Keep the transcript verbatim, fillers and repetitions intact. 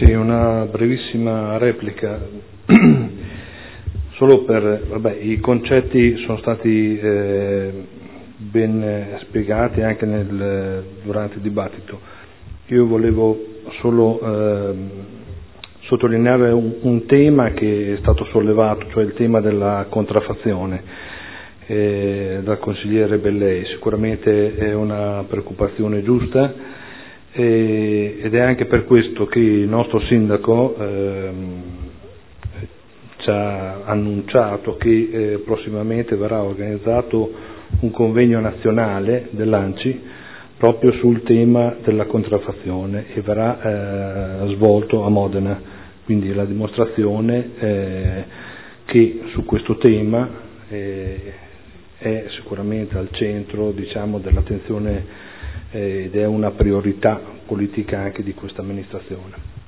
Sì, una brevissima replica, solo per, vabbè, i concetti sono stati eh, ben spiegati anche nel, durante il dibattito. Io volevo solo eh, sottolineare un, un tema che è stato sollevato, cioè il tema della contraffazione eh, dal consigliere Bellei. Sicuramente è una preoccupazione giusta. E, ed è anche per questo che il nostro sindaco ehm, ci ha annunciato che eh, prossimamente verrà organizzato un convegno nazionale dell'ANCI proprio sul tema della contraffazione e verrà eh, svolto a Modena, quindi la dimostrazione eh, che su questo tema eh, è sicuramente al centro, diciamo, dell'attenzione ed è una priorità politica anche di questa amministrazione.